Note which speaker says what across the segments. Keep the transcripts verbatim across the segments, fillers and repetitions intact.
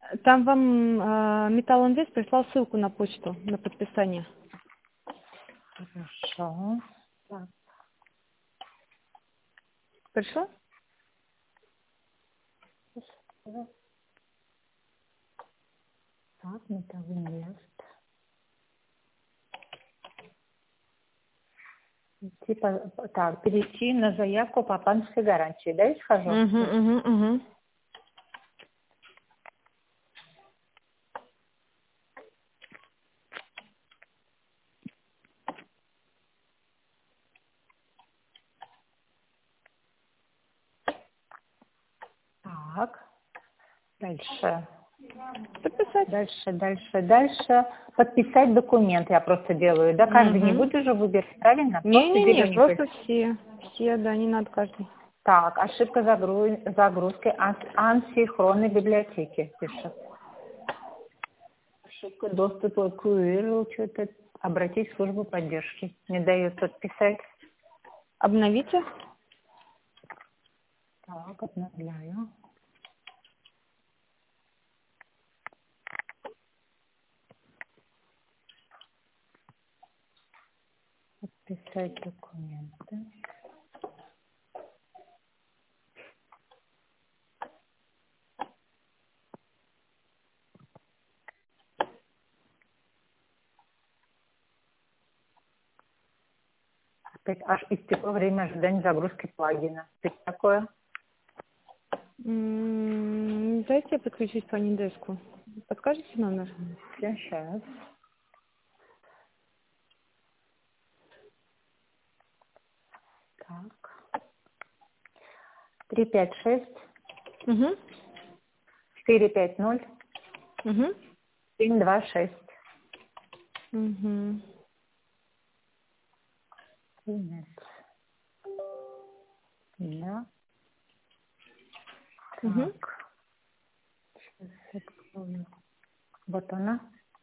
Speaker 1: Там вам э, Металл Инвест прислал ссылку на почту, на подписание.
Speaker 2: Хорошо. Так,
Speaker 1: Пришло?
Speaker 2: так, Металл Инвест. Типа, так, перейти на заявку по банковской гарантии, да, я схожу?
Speaker 1: Угу, угу, угу.
Speaker 2: Так, дальше.
Speaker 1: Подписать.
Speaker 2: Дальше, дальше, дальше. Подписать документ я просто делаю. Да, каждый не
Speaker 1: Угу.
Speaker 2: будет уже выбирать, правильно? Просто
Speaker 1: Не-не-не,
Speaker 2: зелененькой.
Speaker 1: просто все. Все, да, не надо каждый.
Speaker 2: Так, ошибка загру- загрузки ан- асинхронной библиотеки, пишет. Ошибка доступа к ю ар эл, что-то. Обратись в службу поддержки. Не дает подписать.
Speaker 1: Обновите.
Speaker 2: Так, обновляю. Подписать документы. Опять аж истекло время ожидания загрузки плагина. Что это такое?
Speaker 1: М, Дайте я подключусь по Нидеску. Подскажите номер?
Speaker 2: Сейчас. Так. Три пять шесть
Speaker 1: Угу.
Speaker 2: четыре пять ноль
Speaker 1: Угу.
Speaker 2: семь два шесть.
Speaker 1: Угу.
Speaker 2: Нет. Да.
Speaker 1: Угу.
Speaker 2: Так. Сейчас открою. Вот она.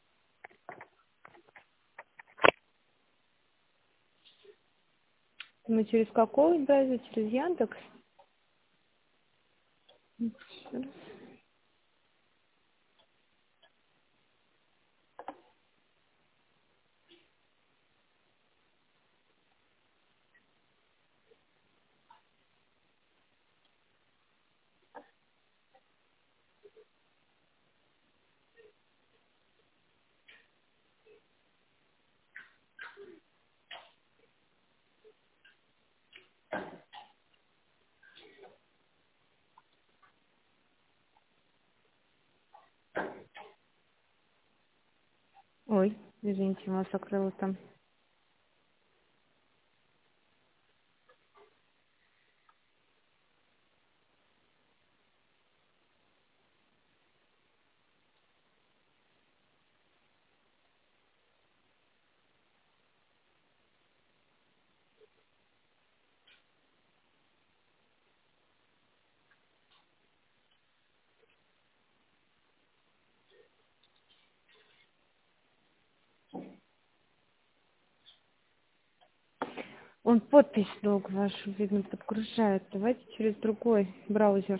Speaker 1: Мы через какой браузер? Через Яндекс? Ой, извините, у вас закрылось там. Он подпись долго вашу, видно, подгружает. Давайте через другой браузер.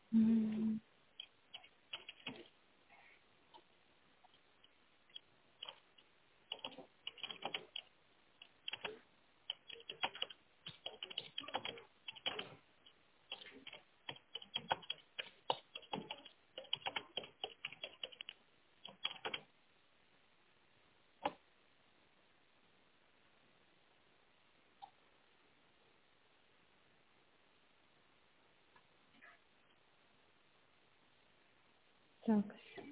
Speaker 1: М. Так.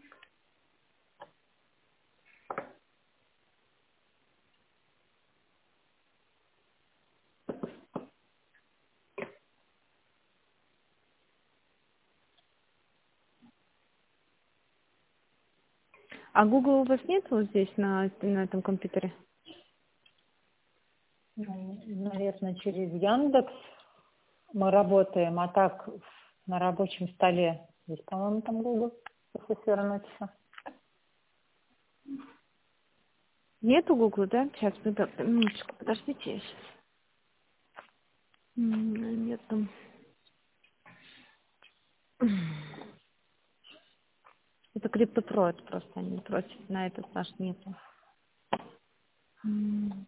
Speaker 1: А Google у вас нет вот здесь на, на этом компьютере?
Speaker 2: Ну, наверное, через Яндекс мы работаем, а так на рабочем столе есть, по-моему, там Google, если свернуть все.
Speaker 1: Нету Google, да? Сейчас, минуточку, подождите, я сейчас. Нету. Это CryptoPro, это просто они просят, на этот наш нету. М.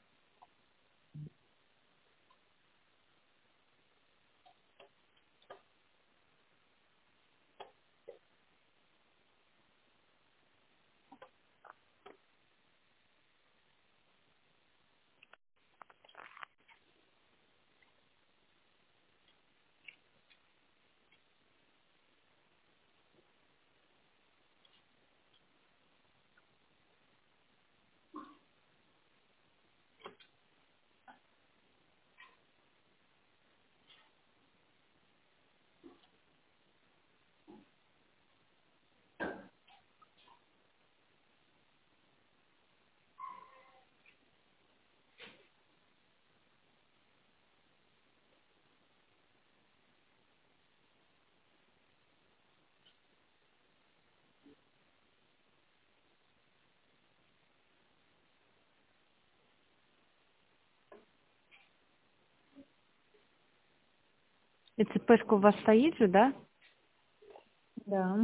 Speaker 1: И цепочка у вас стоит же, да?
Speaker 2: Да.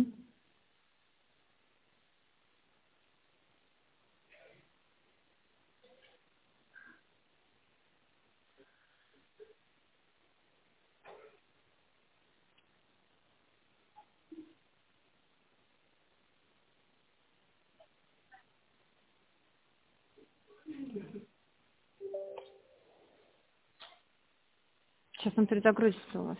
Speaker 1: Сейчас он перезагрузится у вас.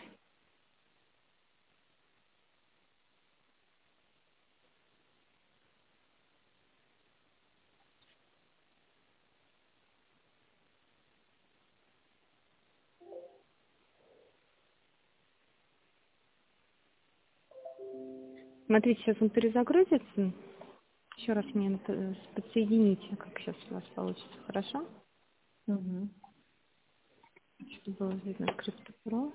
Speaker 1: Смотрите, сейчас он перезагрузится. Еще раз мне это подсоедините, как сейчас у вас получится, хорошо?
Speaker 2: Угу.
Speaker 1: Чтобы было видно CryptoPro.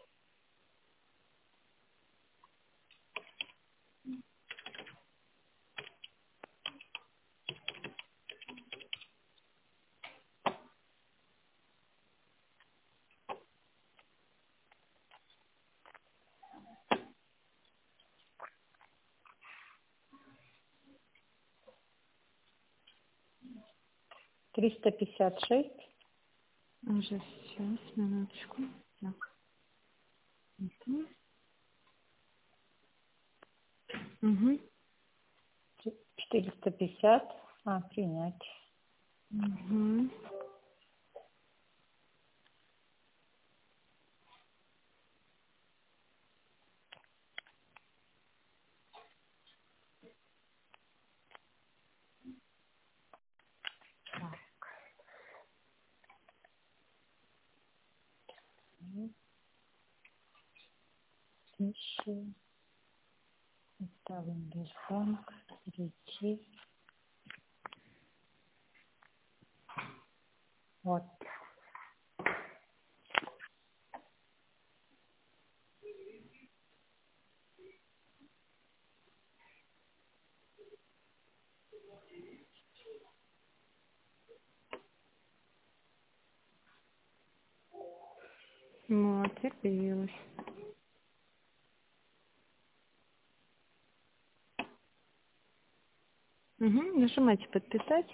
Speaker 2: триста пятьдесят шесть.
Speaker 1: Уже сейчас, минуточку. Так. Угу. Угу.
Speaker 2: четыреста пятьдесят. А, принять.
Speaker 1: Угу.
Speaker 2: Еще. Ставим Сбербанк. Перейти. Вот.
Speaker 1: Вот, теперь появилось. Угу. Нажимайте подписать.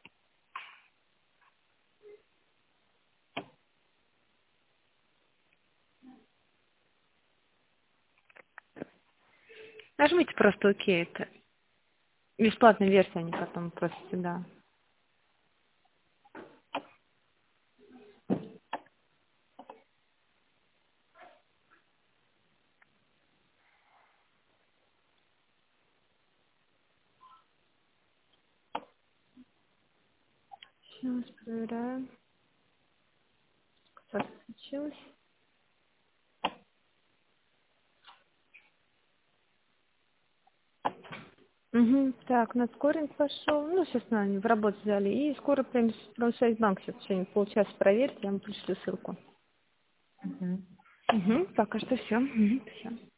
Speaker 1: Нажмите просто ОК. Это бесплатная версия, они потом просите, да. Сейчас проверяем. Что случилось? Угу. Так, на скоринг пошел. Ну, сейчас на, в работу взяли. И скоро прям связь банк сейчас в течение получаса проверьте, я вам пришлю ссылку.
Speaker 2: Мгм.
Speaker 1: Угу. Пока что все. Угу. Все.